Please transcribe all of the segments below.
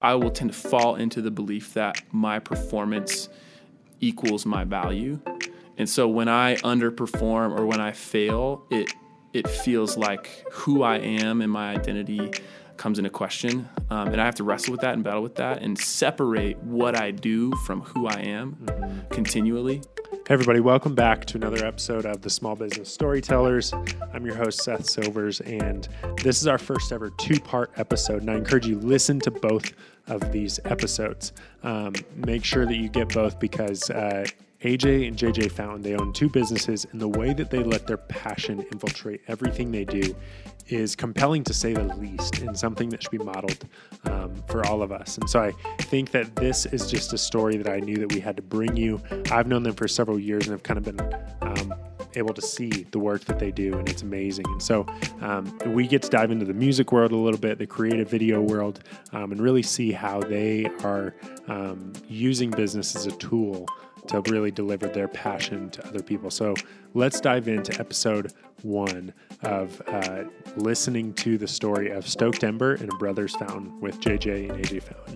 I will tend to fall into the belief that my performance equals my value. And so when I underperform or when I fail, it feels like who I am and my identity comes into question. And I have to wrestle with that and battle with that and separate what I do from who I am continually. Hey everybody, welcome back to another episode of the Small Business Storytellers. I'm your host, Seth Silvers, and this is our first ever two-part episode, and I encourage you to listen to both of these episodes. Make sure that you get both because AJ and JJ Fountain, they own two businesses, and the way that they let their passion infiltrate everything they do is compelling to say the least, and something that should be modeled for all of us. And so I think that this is just a story that I knew that we had to bring you. I've known them for several years and I've kind of been able to see the work that they do, and it's amazing. And so we get to dive into the music world a little bit, the creative video world, and really see how they are using business as a tool to really deliver their passion to other people. So let's dive into episode 1 of listening to the story of Stoked Ember and a Brothers Fountain with JJ and AJ Fountain.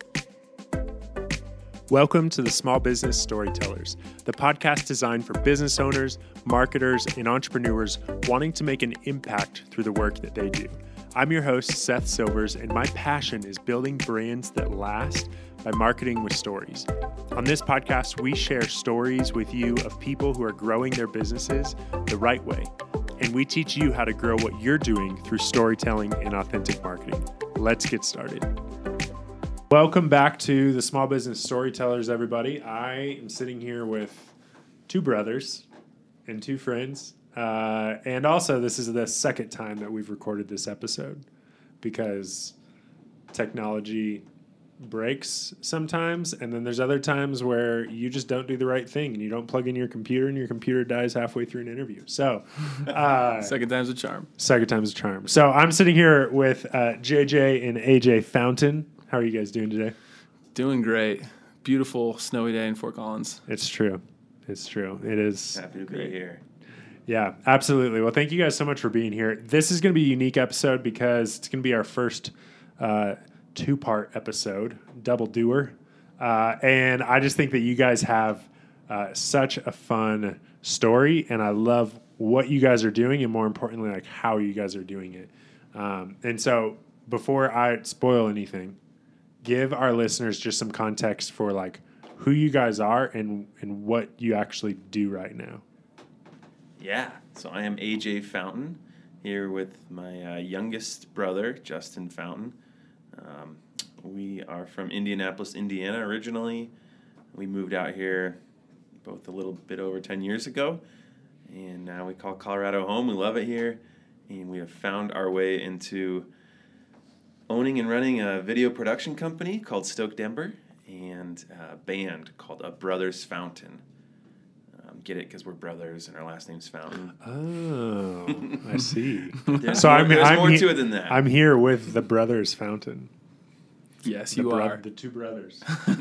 Welcome to the Small Business Storytellers, the podcast designed for business owners, marketers, and entrepreneurs wanting to make an impact through the work that they do. I'm your host, Seth Silvers, and my passion is building brands that last by marketing with stories. On this podcast, we share stories with you of people who are growing their businesses the right way, and we teach you how to grow what you're doing through storytelling and authentic marketing. Let's get started. Welcome back to the Small Business Storytellers, everybody. I am sitting here with two brothers and two friends. And also, this is the second time that we've recorded this episode because technology breaks sometimes, and then there's other times where you just don't do the right thing and you don't plug in your computer and your computer dies halfway through an interview. So Second time's a charm. Second time's a charm. So I'm sitting here with JJ and AJ Fountain. How are you guys doing today? Doing great. Beautiful snowy day in Fort Collins. It's true. It's true. It is. Happy to be here. Yeah, absolutely. Well, thank you guys so much for being here. This is going to be a unique episode because it's going to be our first two-part episode, double doer. And I just think that you guys have such a fun story, and I love what you guys are doing, and more importantly, like how you guys are doing it. And so before I spoil anything, give our listeners just some context for like who you guys are and what you actually do right now. Yeah, so I am AJ Fountain here with my youngest brother, Justin Fountain. We are from Indianapolis, Indiana originally. We moved out here both a little bit over 10 years ago, and now we call Colorado home. We love it here, and we have found our way into owning and running a video production company called Stoked Ember and a band called A Brothers Fountain. Get it because we're brothers and our last name's Fountain. Oh, I see. There's more to it than that. I'm here with the Brothers Fountain. Yes, you are. The two brothers.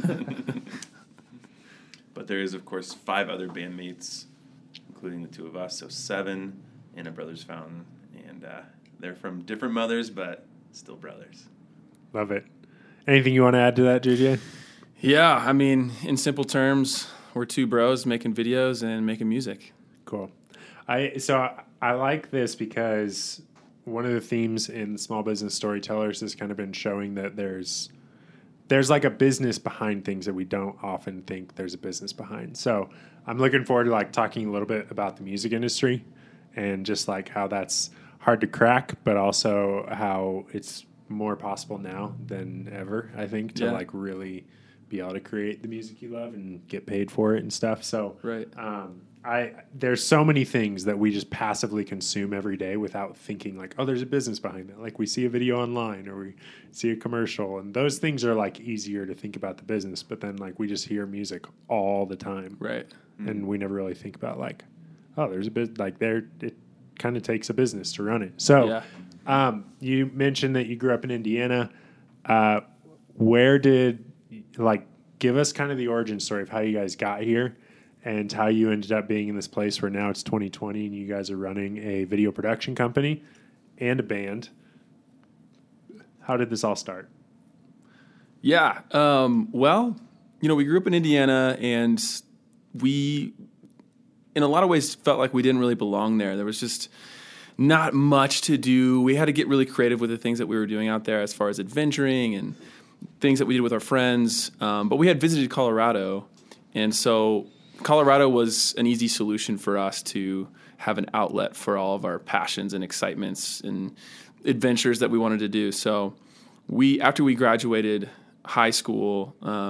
But there is, of course, 5 other bandmates, including the two of us, so 7 in A Brothers Fountain. And they're from different mothers, but still brothers. Love it. Anything you want to add to that, JJ? Yeah, I mean, in simple terms, we're two bros making videos and making music. Cool. I like this because one of the themes in Small Business Storytellers has kind of been showing that there's like a business behind things that we don't often think there's a business behind. So I'm looking forward to like talking a little bit about the music industry and just like how that's hard to crack, but also how it's more possible now than ever, I think, to like really be able to create the music you love and get paid for it and stuff. So right. There's so many things that we just passively consume every day without thinking like, oh, there's a business behind that. Like we see a video online or we see a commercial, and those things are like easier to think about the business. But then like we just hear music all the time. Right. And we never really think about like, oh, there's a business like there. It kind of takes a business to run it. So you mentioned that you grew up in Indiana. Where did give us kind of the origin story of how you guys got here and how you ended up being in this place where now it's 2020 and you guys are running a video production company and a band. How did this all start? Yeah. Well, we grew up in Indiana, and we, in a lot of ways, felt like we didn't really belong there. There was just not much to do. We had to get really creative with the things that we were doing out there as far as adventuring and things that we did with our friends. But we had visited Colorado, and so Colorado was an easy solution for us to have an outlet for all of our passions and excitements and adventures that we wanted to do. So after we graduated high school,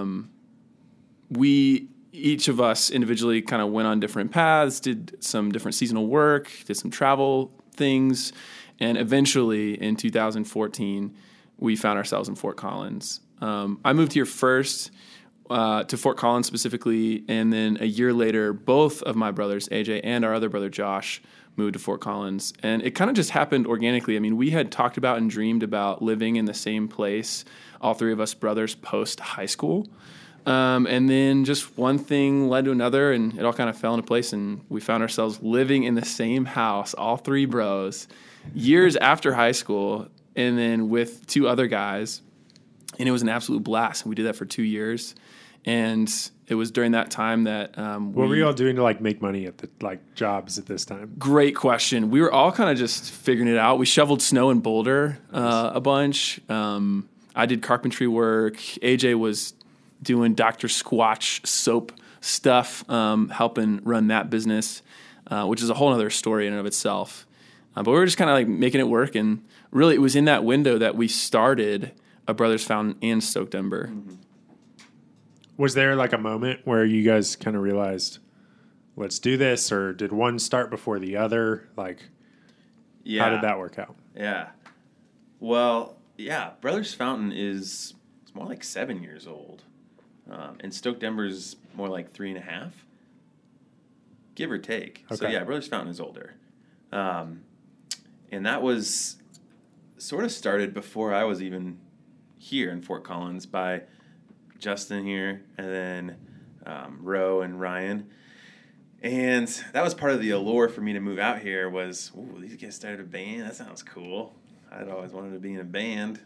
each of us individually kind of went on different paths, did some different seasonal work, did some travel things, and eventually in 2014, we found ourselves in Fort Collins. I moved here first to Fort Collins specifically, and then a year later, both of my brothers, AJ and our other brother, Josh, moved to Fort Collins. And it kind of just happened organically. I mean, we had talked about and dreamed about living in the same place, all three of us brothers, post-high school. And then just one thing led to another, and it all kind of fell into place, and we found ourselves living in the same house, all three bros, years after high school, and then with two other guys. And it was an absolute blast. And we did that for 2 years. And it was during that time that what were you all doing to make money at the jobs at this time? Great question. We were all kind of just figuring it out. We shoveled snow in Boulder a bunch. I did carpentry work. AJ was doing Dr. Squatch soap stuff, helping run that business, which is a whole other story in and of itself. But we were just kind of making it work. And really, it was in that window that we started A Brothers Fountain and Stoked Ember. Mm-hmm. Was there a moment where you guys kind of realized, let's do this, or did one start before the other? How did that work out? Yeah. Well, yeah, Brothers Fountain it's more like 7 years old. And Stoked Ember's more like 3.5, give or take. Okay. So yeah, Brothers Fountain is older. And that was sort of started before I was even here in Fort Collins by Justin here, and then Ro and Ryan. And that was part of the allure for me to move out here was, ooh, these guys started a band. That sounds cool. I'd always wanted to be in a band.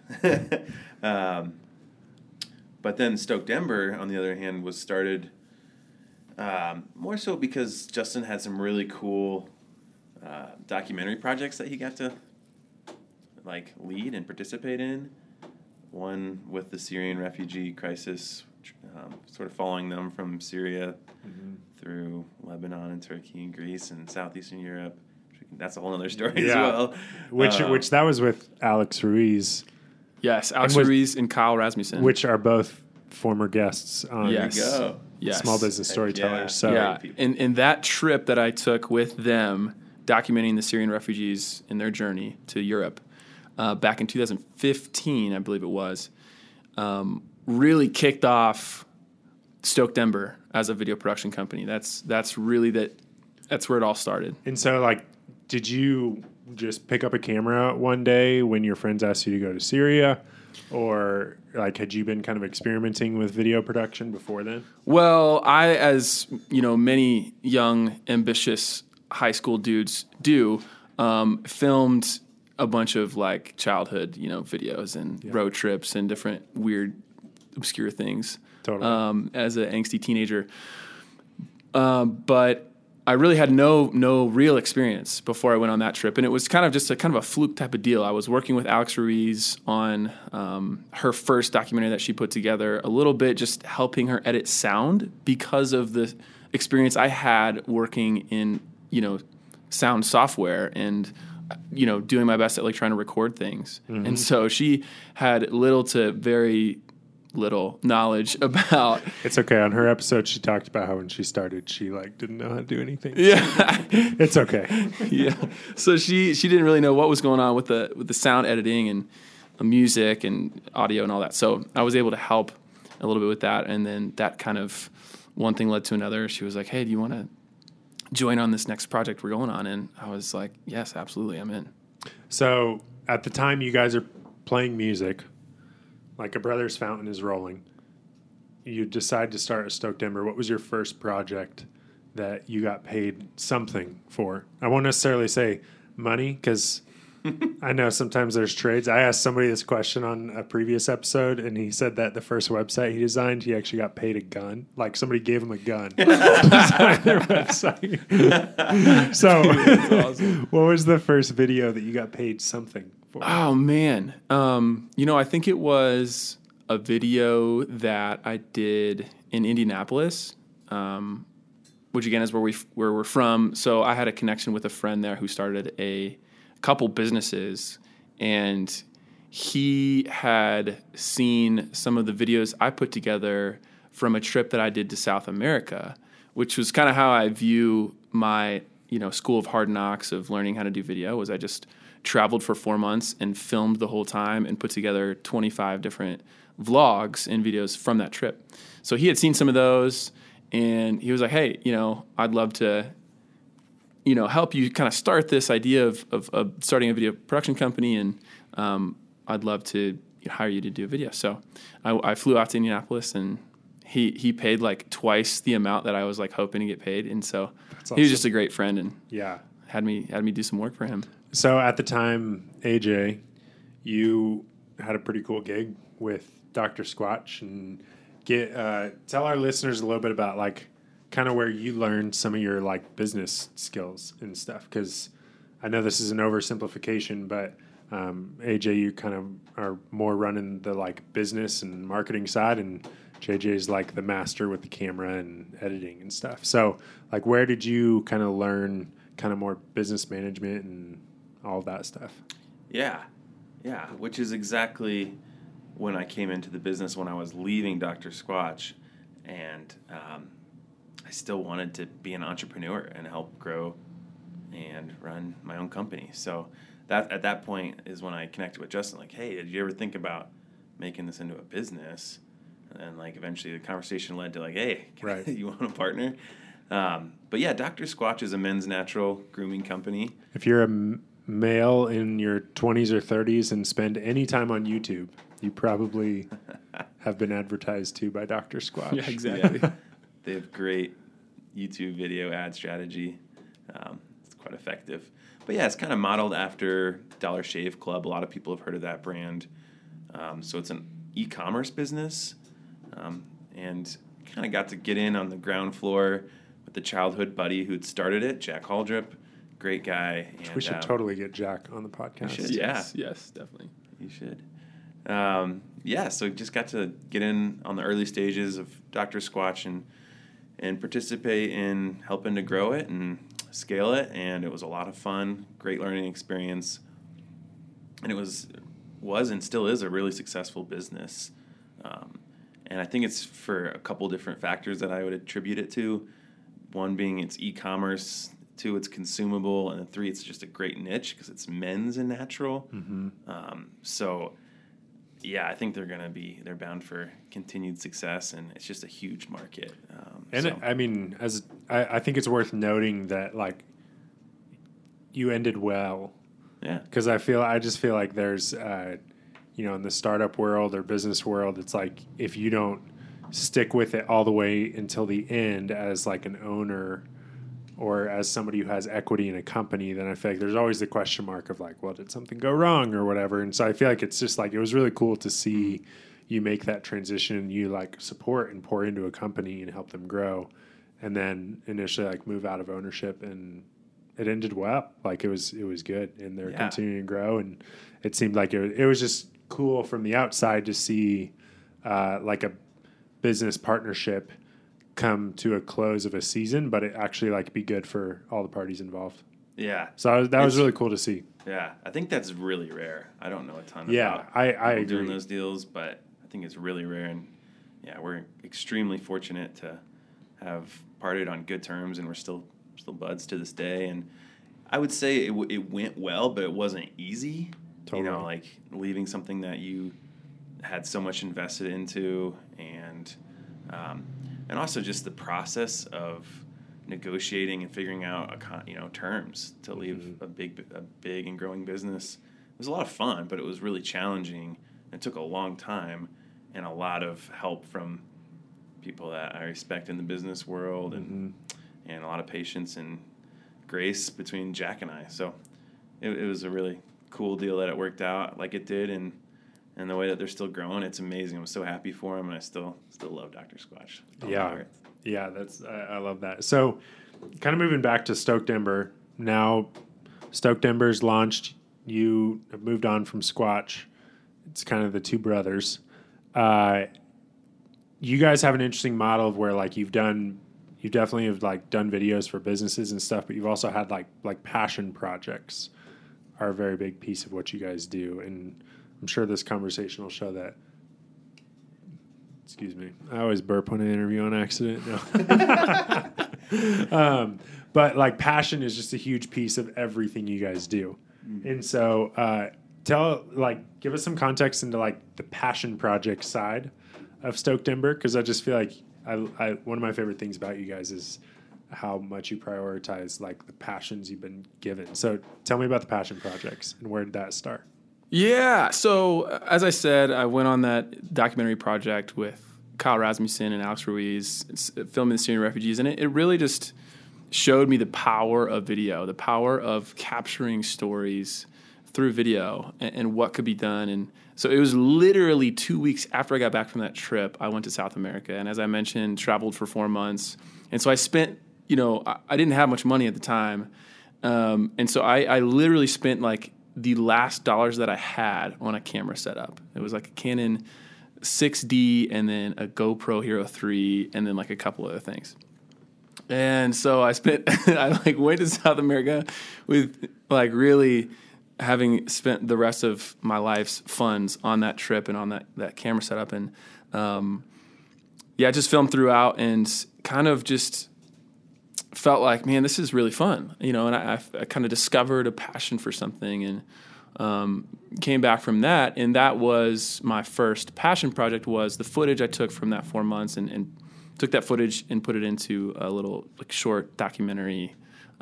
But then Stoked Ember, on the other hand, was started more so because Justin had some really cool documentary projects that he got to lead and participate in. One with the Syrian refugee crisis, sort of following them from Syria through Lebanon and Turkey and Greece and southeastern Europe. That's a whole other story as well. Which that was with Alex Ruiz. Yes, Alex Ruiz and Kyle Rasmussen. Which are both former guests on Small Business Storytellers. Yeah. And that trip that I took with them, documenting the Syrian refugees in their journey to Europe, back in 2015, I believe it was, really kicked off Stoked Ember as a video production company. That's really that's where it all started. And so, did you just pick up a camera one day when your friends asked you to go to Syria, or had you been kind of experimenting with video production before then? Well, I, as many young, ambitious high school dudes do, filmed a bunch of childhood, videos and road trips and different weird, obscure things. Totally. As an angsty teenager. But I really had no real experience before I went on that trip. And it was kind of just a fluke type of deal. I was working with Alex Ruiz on her first documentary that she put together, a little bit just helping her edit sound because of the experience I had working in, sound software and doing my best at trying to record things. Mm-hmm. And so she had little to very little knowledge about. It's okay. On her episode, she talked about how when she started, she didn't know how to do anything. Yeah, it's okay. Yeah. So she didn't really know what was going on with the sound editing and music and audio and all that. So I was able to help a little bit with that, and then that kind of one thing led to another. She was like, "Hey, do you want to join on this next project we're going on?" And I was like, "Yes, absolutely, I'm in." So at the time you guys are playing music, A Brothers Fountain is rolling, you decide to start a Stoked Ember. What was your first project that you got paid something for? I won't necessarily say money, because I know sometimes there's trades. I asked somebody this question on a previous episode, and he said that the first website he designed, he actually got paid a gun. Like somebody gave him a gun to design their website. So, awesome. What was the first video that you got paid something for? Oh man, I think it was a video that I did in Indianapolis, which again is where we're from. So I had a connection with a friend there who started a couple businesses, and he had seen some of the videos I put together from a trip that I did to South America, which was kind of how I view my, school of hard knocks of learning how to do video. Was I just traveled for 4 months and filmed the whole time and put together 25 different vlogs and videos from that trip. So he had seen some of those, and he was like, hey, I'd love to help you kind of start this idea of starting a video production company, and I'd love to hire you to do a video. So I flew out to Indianapolis, and he paid like twice the amount that I was like hoping to get paid, and so That's awesome. He was just a great friend, and Yeah. had me do some work for him. So at the time, AJ, you had a pretty cool gig with Dr. Squatch, and tell our listeners a little bit about like kind of where you learned some of your like business skills and stuff, because I know this is an oversimplification, but AJ, you kind of are more running the like business and marketing side, and JJ's like the master with the camera and editing and stuff. So like, where did you kind of learn kind of more business management and all of that stuff? Yeah, which is exactly when I came into the business when I was leaving Dr. Squatch, and I still wanted to be an entrepreneur and help grow and run my own company. So that at that point is when I connected with Justin, like, hey, did you ever think about making this into a business? And then like eventually the conversation led to like, hey, Right. You want a partner? But yeah, Dr. Squatch is a men's natural grooming company. If you're a male in your 20s or 30s and spend any time on YouTube, you probably have been advertised to by Dr. Squatch. Yeah, exactly. Yeah. They have great YouTube video ad strategy. It's quite effective. But yeah, it's kind of modeled after Dollar Shave Club. A lot of people have heard of that brand. So it's an e-commerce business. And kind of got to get in on the ground floor with the childhood buddy who had started it, Jack Haldrup. Great guy. And, We should totally get Jack on the podcast. should. Yeah. Yes, definitely. You should. So just got to get in on the early stages of Dr. Squatch and participate in helping to grow it and scale it, and it was a lot of fun, great learning experience, and it was and still is a really successful business. And I think it's for a couple different factors that I would attribute it to. One being it's e-commerce, two, it's consumable, and then three, it's just a great niche because it's men's and natural. Mm-hmm. I think they're bound for continued success, and it's just a huge market. I think it's worth noting that like you ended well. Yeah. Because I just feel like there's, in the startup world or business world, it's like if you don't stick with it all the way until the end as like an owner or as somebody who has equity in a company, then I feel like there's always the question mark of like, well, did something go wrong or whatever? And so I feel like it's just like, it was really cool to see you make that transition, you like support and pour into a company and help them grow. And then initially like move out of ownership, and it ended well. Like it was good, and they're continuing to grow. And it seemed like it was just cool from the outside to see like a business partnership come to a close of a season, but it actually like be good for all the parties involved. Yeah. So that was really cool to see. Yeah. I think that's really rare. I don't know a ton Yeah, about I agree. doing those deals, but I think it's really rare. And yeah, we're extremely fortunate to have parted on good terms, and we're still buds to this day. And I would say it went well, but it wasn't easy. Totally. Like leaving something that you had so much invested into, and also just the process of negotiating and figuring out terms to leave a big and growing business. It was a lot of fun, but it was really challenging. It took a long time and a lot of help from people that I respect in the business world, and a lot of patience and grace between Jack and I. So it was a really cool deal that it worked out like it did, and the way that they're still growing, it's amazing. I'm so happy for them, and I still love Dr. Squatch. Yeah, that's I love that. So, kind of moving back to Stoked Ember. Now, Stoked Ember's launched. You have moved on from Squatch. It's kind of the two brothers. You guys have an interesting model of where like you definitely have like done videos for businesses and stuff, but you've also had like passion projects are a very big piece of what you guys do, and I'm sure this conversation will show that. Excuse me. I always burp when I interview on accident. No. But like passion is just a huge piece of everything you guys do. Mm-hmm. And so give us some context into like the passion project side of Stoked Ember, because I just feel like one of my favorite things about you guys is how much you prioritize like the passions you've been given. So tell me about the passion projects and where did that start? Yeah. So as I said, I went on that documentary project with Kyle Rasmussen and Alex Ruiz, filming the Syrian refugees. And it really just showed me the power of video, the power of capturing stories through video and what could be done. And so it was literally 2 weeks after I got back from that trip, I went to South America. And as I mentioned, traveled for 4 months. And so I spent, I didn't have much money at the time. And so I literally spent like the last dollars that I had on a camera setup. It was like a Canon 6D and then a GoPro Hero 3 and then like a couple other things. And so I went to South America with like really having spent the rest of my life's funds on that trip and on that camera setup. And just filmed throughout and kind of just felt like, man, this is really fun, and I kind of discovered a passion for something and came back from that. And that was my first passion project, was the footage I took from that 4 months and took that footage and put it into a little like short documentary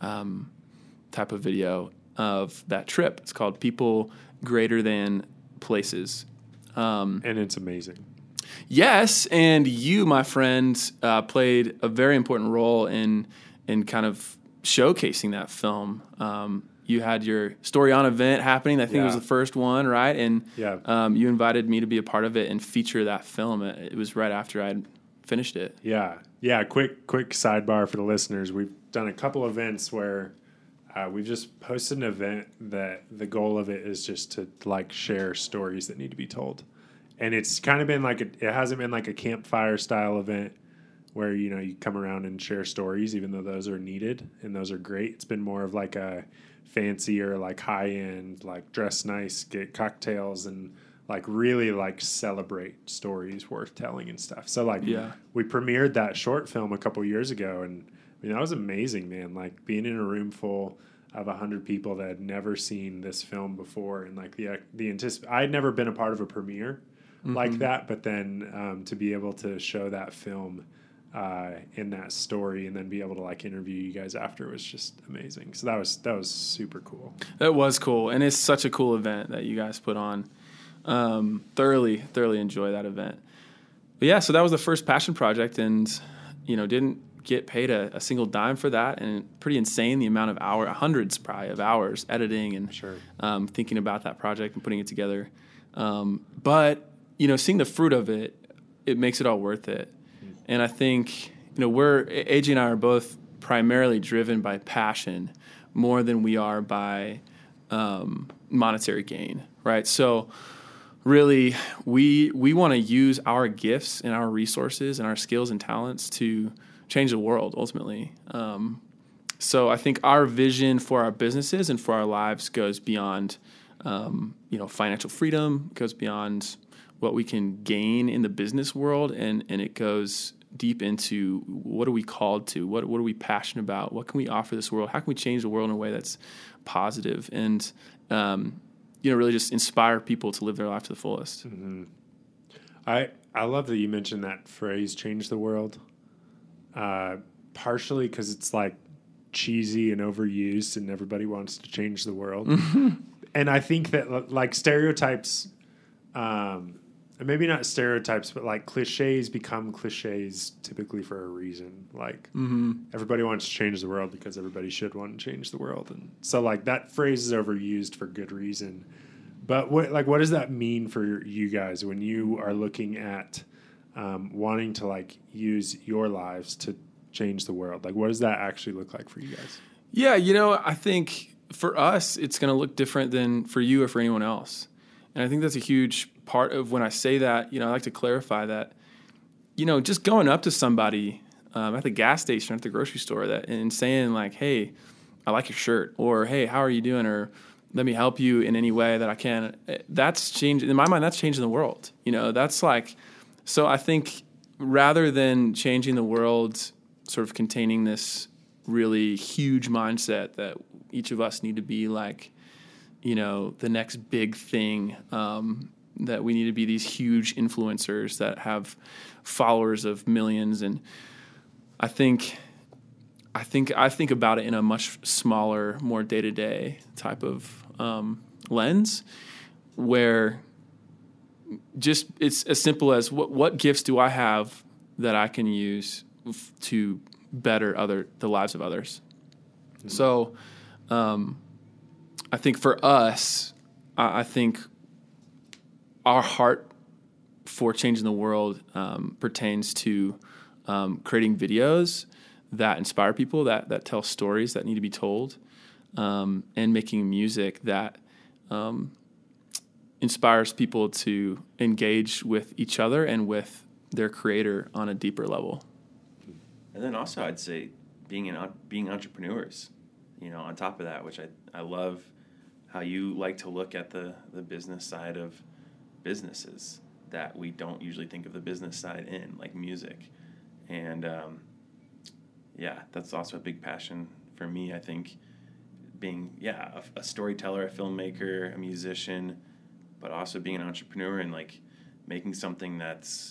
type of video of that trip. It's called People Greater Than Places. And it's amazing. Yes, and you, my friend, played a very important role in kind of showcasing that film. You had your Story On event happening. I think it was the first one, right? And you invited me to be a part of it and feature that film. It was right after I'd finished it. Yeah. Quick sidebar for the listeners. We've done a couple events where we've just posted an event that the goal of it is just to like share stories that need to be told. And it's kind of been like it hasn't been like a campfire style event where, you come around and share stories, even though those are needed and those are great. It's been more of like a fancier, like high end, like dress nice, get cocktails and like really like celebrate stories worth telling and stuff. So like we premiered that short film a couple years ago, and I mean, that was amazing, man. Like being in a room full of 100 people that had never seen this film before, and like I had never been a part of a premiere like that, but then to be able to show that film in that story and then be able to like interview you guys after was just amazing. So that was super cool. That was cool, and it's such a cool event that you guys put on. Thoroughly enjoy that event. But so that was the first passion project, and didn't get paid a single dime for that, and pretty insane the amount of hundreds probably of hours editing and thinking about that project and putting it together. But seeing the fruit of it, it makes it all worth it. And I think AJ and I are both primarily driven by passion more than we are by monetary gain, right? So really, we want to use our gifts and our resources and our skills and talents to change the world ultimately. So I think our vision for our businesses and for our lives goes beyond, financial freedom, goes beyond what we can gain in the business world, and it goes deep into what are we called to, what are we passionate about, what can we offer this world, how can we change the world in a way that's positive and really just inspire people to live their life to the fullest. Mm-hmm. I love that you mentioned that phrase, change the world, partially because it's like cheesy and overused and everybody wants to change the world. And I think that like stereotypes and maybe not stereotypes, but like cliches become cliches typically for a reason. Like everybody wants to change the world because everybody should want to change the world. And so like that phrase is overused for good reason. But what does that mean for you guys when you are looking at wanting to like use your lives to change the world? Like, what does that actually look like for you guys? Yeah, I think for us, it's going to look different than for you or for anyone else. And I think that's a huge part of when I say that, I like to clarify that, just going up to somebody at the gas station, at the grocery store and saying like, hey, I like your shirt, or hey, how are you doing? Or let me help you in any way that I can. That's changing, in my mind, that's changing the world. That's like, so I think rather than changing the world, sort of containing this really huge mindset that each of us need to be like, the next big thing, that we need to be these huge influencers that have followers of millions. And I think about it in a much smaller, more day-to-day type of lens, where just it's as simple as what gifts do I have that I can use to better the lives of others. Mm-hmm. So I think for us, I think our heart for changing the world pertains to creating videos that inspire people, that tell stories that need to be told, and making music that inspires people to engage with each other and with their creator on a deeper level. And then also I'd say being entrepreneurs, on top of that, which I love how you like to look at the business side of businesses that we don't usually think of the business side in, like music. And that's also a big passion for me, I think, being a storyteller, a filmmaker, a musician, but also being an entrepreneur and like making something that's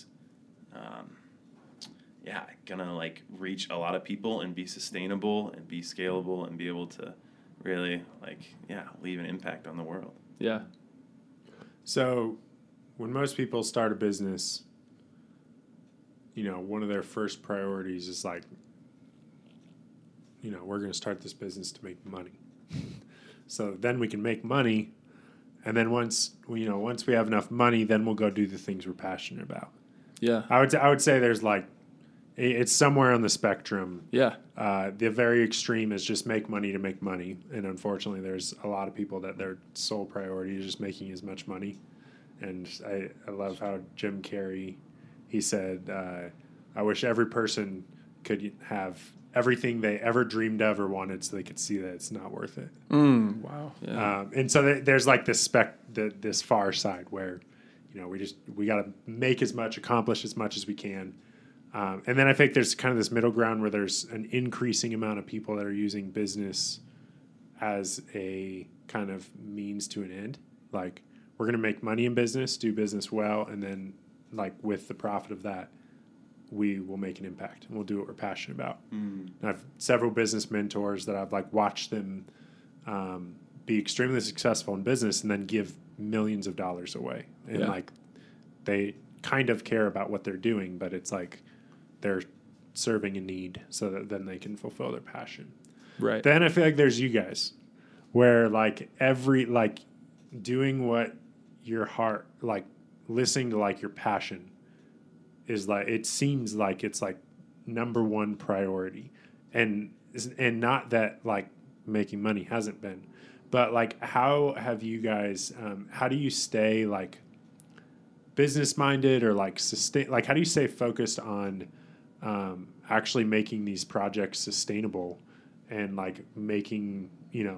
gonna like reach a lot of people and be sustainable and be scalable and be able to really leave an impact on the world. Yeah. So when most people start a business, one of their first priorities is like, we're going to start this business to make money. So then we can make money. And then once we have enough money, then we'll go do the things we're passionate about. Yeah. I would say there's like, it's somewhere on the spectrum. Yeah. The very extreme is just make money to make money. And unfortunately, there's a lot of people that their sole priority is just making as much money. And I love how Jim Carrey, he said, I wish every person could have everything they ever dreamed of or wanted so they could see that it's not worth it. Wow. Yeah. And so there's like this this far side where, we got to make as much, accomplish as much as we can. And then I think there's kind of this middle ground where there's an increasing amount of people that are using business as a kind of means to an end. Like, we're going to make money in business, do business well, and then like with the profit of that, we will make an impact and we'll do what we're passionate about. And I have several business mentors that I've like watched them be extremely successful in business and then give millions of dollars away. And like they kind of care about what they're doing, but it's like they're serving a need so that then they can fulfill their passion. Right. Then I feel like there's you guys where like doing what your heart, like listening to like your passion is like, it seems like it's like number one priority, and not that like making money hasn't been, but like how have you guys, how do you stay like business minded or like sustain, like how do you stay focused on actually making these projects sustainable and like making,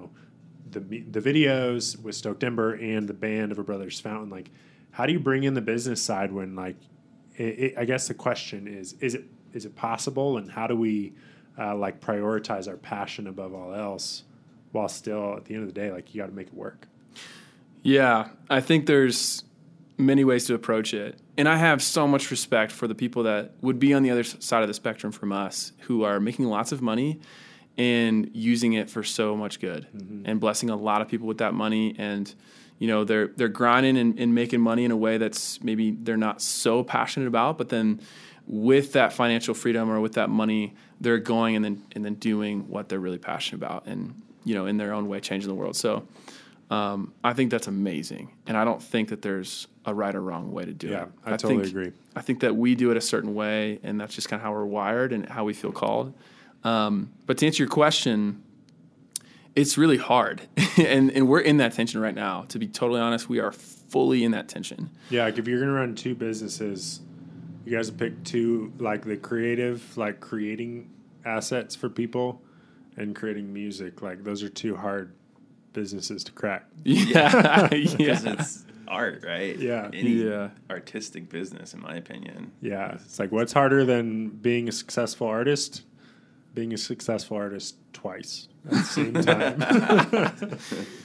the videos with Stoked Ember and the band of A Brother's Fountain? Like, how do you bring in the business side when like, I guess the question is it possible, and how do we like prioritize our passion above all else while still at the end of the day, like you got to make it work? Yeah, I think there's many ways to approach it. And I have so much respect for the people that would be on the other side of the spectrum from us, who are making lots of money and using it for so much good and blessing a lot of people with that money and, they're grinding and making money in a way that's maybe they're not so passionate about, but then with that financial freedom or with that money, they're going and then doing what they're really passionate about and, in their own way, changing the world. So I think that's amazing. And I don't think that there's a right or wrong way to do it. Yeah, I totally agree. I think that we do it a certain way, and that's just kind of how we're wired and how we feel called. But to answer your question, it's really hard. and we're in that tension right now. To be totally honest, we are fully in that tension. Yeah, like if you're going to run two businesses, you guys have picked two, like the creative, like creating assets for people and creating music. Like those are two hard businesses to crack. Yeah. Because it's art, right? Yeah. Any artistic business, in my opinion. Yeah. It's like, what's harder than being a successful artist? Being a successful artist twice at the same time.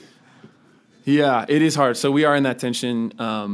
Yeah, it is hard. So we are in that tension,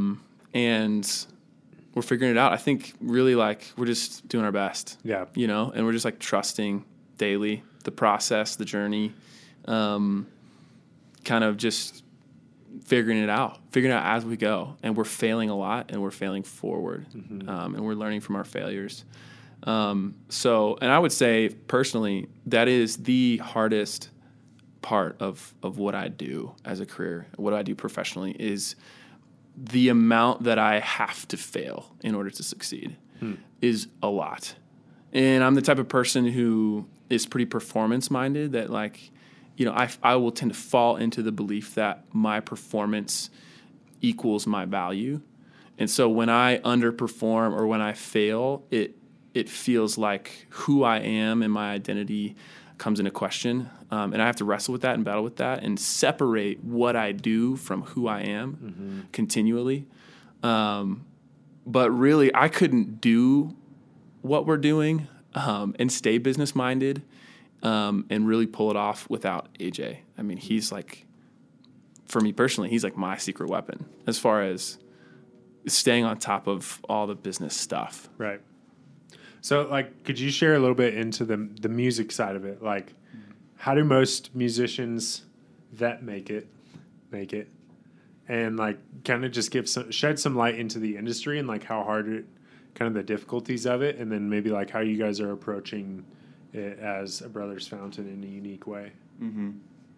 and we're figuring it out. I think really we're just doing our best. Yeah. And we're just trusting daily the process, the journey, kind of just figuring it out as we go. And we're failing a lot, and we're failing forward, and we're learning from our failures. And I would say personally, that is the hardest part of what I do as a career, what I do professionally, is the amount that I have to fail in order to succeed is a lot. And I'm the type of person who is pretty performance minded, that I will tend to fall into the belief that my performance equals my value. And so when I underperform or when I fail, it feels like who I am and my identity comes into question. And I have to wrestle with that and battle with that and separate what I do from who I am continually. But really, I couldn't do what we're doing and stay business-minded and really pull it off without AJ. I mean, he's for me personally, he's my secret weapon as far as staying on top of all the business stuff. Right. So, could you share a little bit into the music side of it? How do most musicians that make it, and kind of just shed some light into the industry and how hard it, kind of the difficulties of it, and then maybe how you guys are approaching it as a Brothers Fountain in a unique way. Mm-hmm.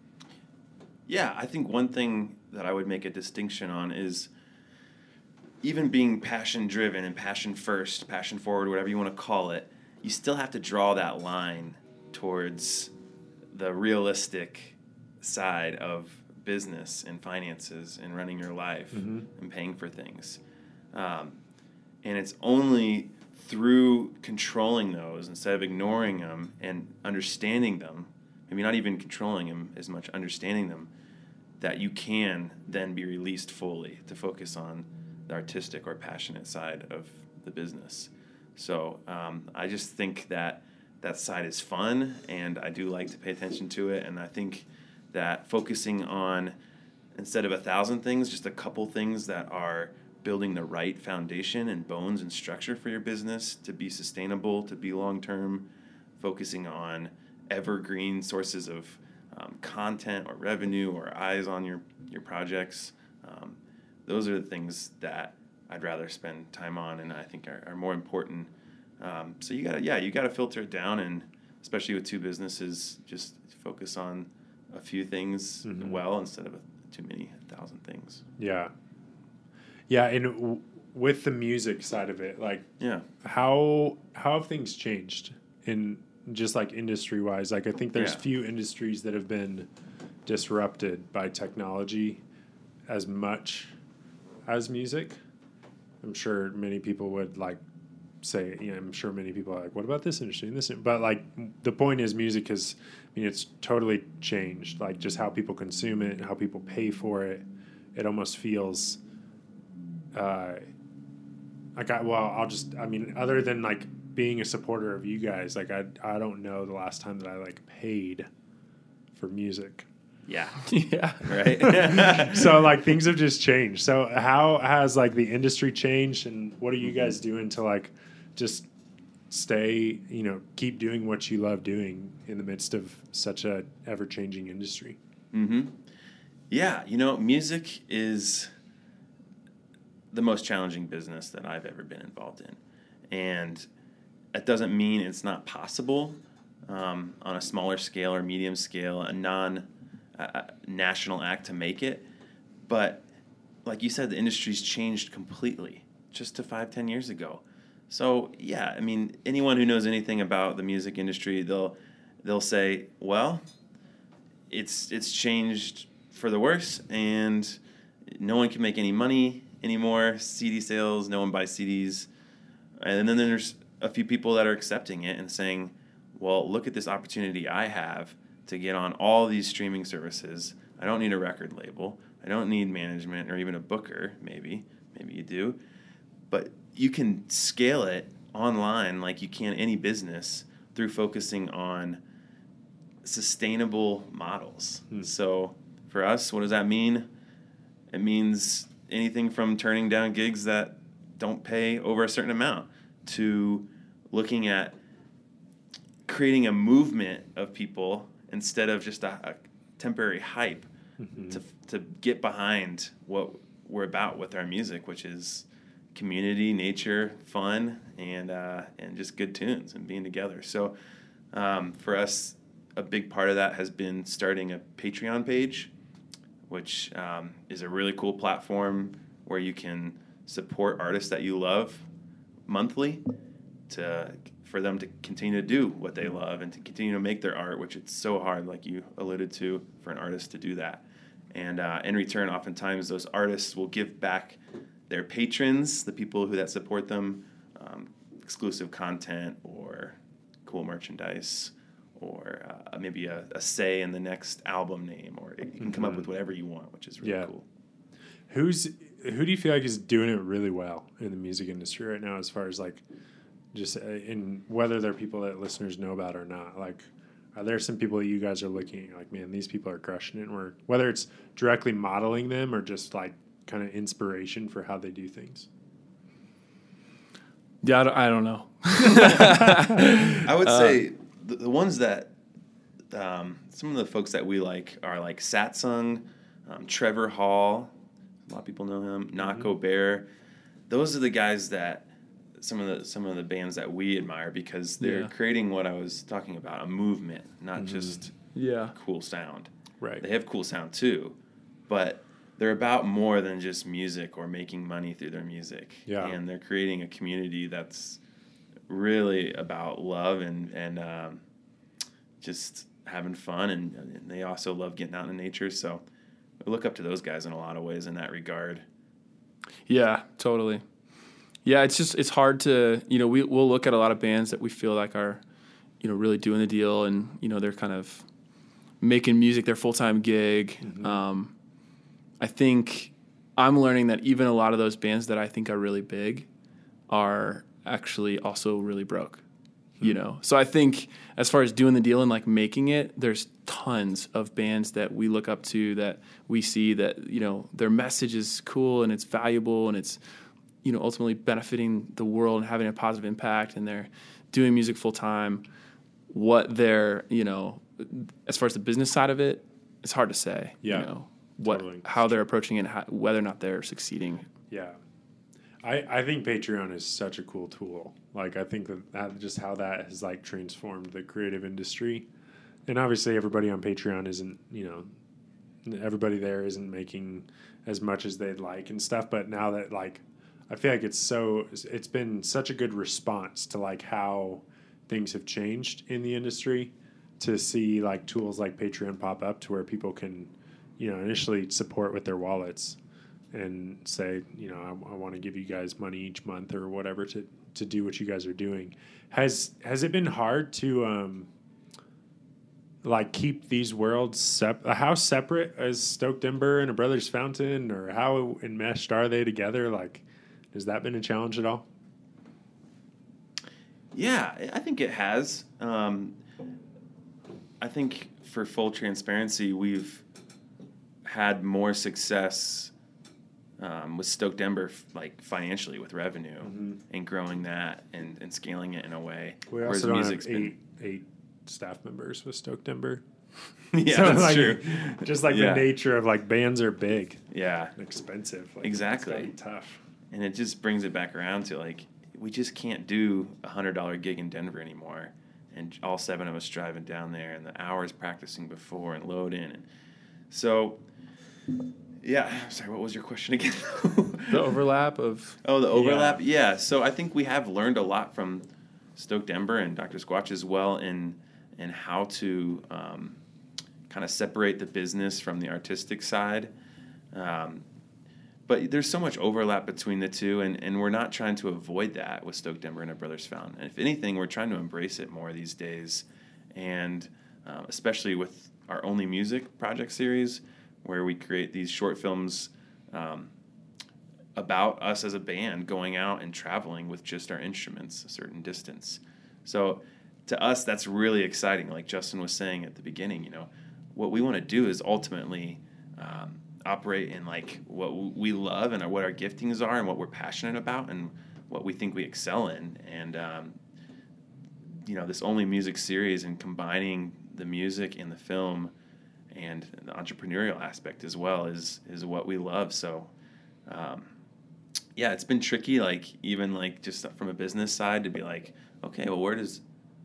Yeah, I think one thing that I would make a distinction on is even being passion-driven and passion-first, passion-forward, whatever you want to call it, you still have to draw that line towards the realistic side of business and finances and running your life and paying for things. And it's only through controlling those instead of ignoring them and understanding them, maybe not even controlling them as much, understanding them, that you can then be released fully to focus on the artistic or passionate side of the business. So I just think that side is fun, and I do like to pay attention to it. And I think that focusing on, instead of 1,000 things, just a couple things that are building the right foundation and bones and structure for your business to be sustainable, to be long-term, focusing on evergreen sources of content or revenue or eyes on your projects. Those are the things that I'd rather spend time on and I think are more important. So you gotta filter it down, and especially with two businesses, just focus on a few things well instead of too many 1,000 things. Yeah. Yeah, and with the music side of it, how have things changed in just industry-wise? I think there's few industries that have been disrupted by technology as much as music. I'm sure many people would say, I'm sure many people are what about this industry and this? But the point is, music is, it's totally changed. Just how people consume it, how people pay for it. It almost feels other than being a supporter of you guys, I don't know the last time that I paid for music. Yeah. Yeah. Right. So things have just changed. So how has the industry changed, and what are you guys doing to just stay, keep doing what you love doing in the midst of such a ever-changing industry? Mm-hmm. Yeah, music is the most challenging business that I've ever been involved in. And that doesn't mean it's not possible on a smaller scale or medium scale, a non-national act to make it. But like you said, the industry's changed completely just to 5-10 years ago. So yeah, I mean, anyone who knows anything about the music industry, they'll say, well, it's changed for the worse, and no one can make any money anymore. CD sales, no one buys CDs. And then there's a few people that are accepting it and saying, well, look at this opportunity I have to get on all these streaming services. I don't need a record label. I don't need management or even a booker, maybe you do. But you can scale it online like you can any business through focusing on sustainable models. So for us, what does that mean? It means anything from turning down gigs that don't pay over a certain amount to looking at creating a movement of people instead of just a temporary hype to get behind what we're about with our music, which is community, nature, fun, and just good tunes and being together. So for us, a big part of that has been starting a Patreon page, which is a really cool platform where you can support artists that you love monthly for them to continue to do what they love and to continue to make their art, which it's so hard, like you alluded to, for an artist to do that. And in return, oftentimes those artists will give back their patrons, the people that support them, exclusive content or cool merchandise, or maybe a say in the next album name, or you can come up with whatever you want, which is really cool. Who do you feel like is doing it really well in the music industry right now, as far as like just in whether they're people that listeners know about or not? Like, are there some people that you guys are looking at like, man, these people are crushing it, or whether it's directly modeling them or just like kind of inspiration for how they do things? Yeah, I don't know. I would say the ones that some of the folks that we like are like Satsung, Trevor Hall. A lot of people know him. Nako Bear. Those are the guys that some of the bands that we admire, because they're creating what I was talking about, a movement, not just cool sound. Right. They have cool sound too, but they're about more than just music or making money through their music. Yeah. And they're creating a community that's really about love and just having fun, and they also love getting out in nature. So I look up to those guys in a lot of ways in that regard. Yeah, totally. Yeah, it's hard to, we'll look at a lot of bands that we feel like are, really doing the deal, and, they're kind of making music their full-time gig. I think I'm learning that even a lot of those bands that I think are really big are actually also really broke. So I think as far as doing the deal and like making it, there's tons of bands that we look up to, that we see that, their message is cool and it's valuable and it's, ultimately benefiting the world and having a positive impact, and they're doing music full time. What they're, as far as the business side of it, it's hard to say, totally. How they're approaching it, whether or not they're succeeding. Yeah. I think Patreon is such a cool tool. Like, I think that just how that has like transformed the creative industry. And obviously everybody on Patreon isn't, everybody there isn't making as much as they'd like and stuff. But now that like, I feel like it's been such a good response to like how things have changed in the industry, to see like tools like Patreon pop up to where people can, initially support with their wallets and say, I want to give you guys money each month or whatever to do what you guys are doing. Has it been hard to like keep these worlds how separate is Stoked Ember and A Brother's Fountain, or how enmeshed are they together? Like, has that been a challenge at all? Yeah, I think it has. I think for full transparency, we've had more success with Stoked Ember, like financially with revenue and growing that and scaling it in a way. We also don't have eight staff members with Stoked Ember. Yeah, So, that's like, true. Just like Yeah. the nature of like bands are big Yeah, and expensive. Like, Exactly. It's gotta be tough. and it just brings it back around to like we just can't do $100 gig in Denver anymore, and all 7 of us driving down there, and the hours practicing before and load in, and so yeah. Sorry, what was your question again? The overlap of Oh, the overlap? Yeah. So I think we have learned a lot from Stoked Ember and Dr. Squatch as well in how to kind of separate the business from the artistic side. But there's so much overlap between the two, and we're not trying to avoid that with Stoked Ember and Our Brothers Fountain. And if anything, we're trying to embrace it more these days, and especially with our Only Music project series, where we create these short films about us as a band going out and traveling with just our instruments a certain distance. So to us, that's really exciting. Like Justin was saying at the beginning, you know, what we want to do is ultimately operate in like what we love and what our giftings are and what we're passionate about and what we think we excel in. And, you know, this Only Music series and combining the music and the film and the entrepreneurial aspect as well is what we love. So, yeah, it's been tricky, like even like just from a business side to be like, okay, well, where does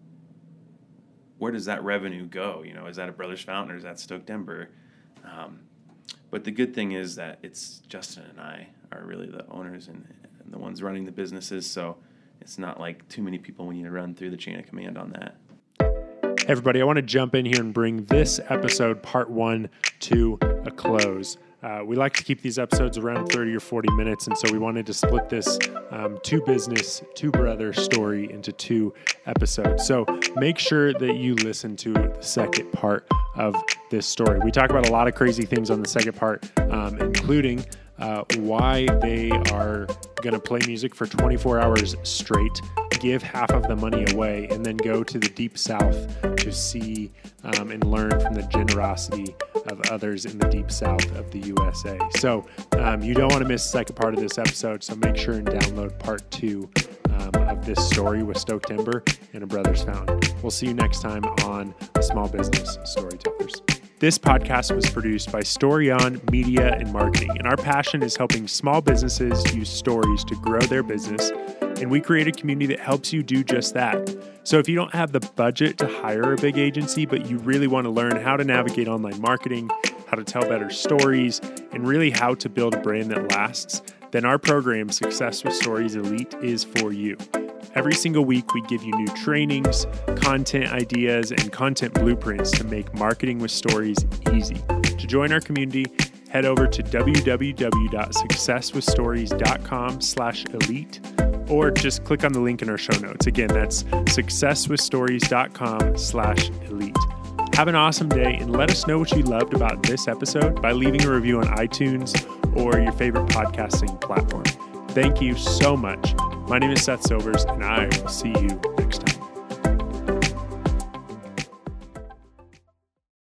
that revenue go? You know, is that a Brothers Fountain or is that Stoked Ember? But the good thing is that it's Justin and I are really the owners and the ones running the businesses. So it's not like too many people we need to run through the chain of command on that. Hey everybody, I want to jump in here and bring this episode, part 1, to a close. We like to keep these episodes around 30 or 40 minutes, and so we wanted to split this two brother story into 2 episodes. So make sure that you listen to the second part of this story. We talk about a lot of crazy things on the second part, including why they are going to play music for 24 hours straight, give half of the money away, and then go to the Deep South to see and learn from the generosity of others in the Deep South of the USA. So you don't want to miss the second part of this episode, so make sure and download part 2 of this story with Stoked Ember and A Brothers Fountain. We'll see you next time on The Small Business Storytellers. This podcast was produced by Storyon Media and Marketing, and our passion is helping small businesses use stories to grow their business, and we create a community that helps you do just that. So if you don't have the budget to hire a big agency, but you really want to learn how to navigate online marketing, how to tell better stories, and really how to build a brand that lasts, then our program, Success with Stories Elite, is for you. Every single week, we give you new trainings, content ideas, and content blueprints to make marketing with stories easy. To join our community, head over to www.successwithstories.com/elite, or just click on the link in our show notes. Again, that's successwithstories.com/elite. Have an awesome day, and let us know what you loved about this episode by leaving a review on iTunes or your favorite podcasting platform. Thank you so much. My name is Seth Silvers, and I will see you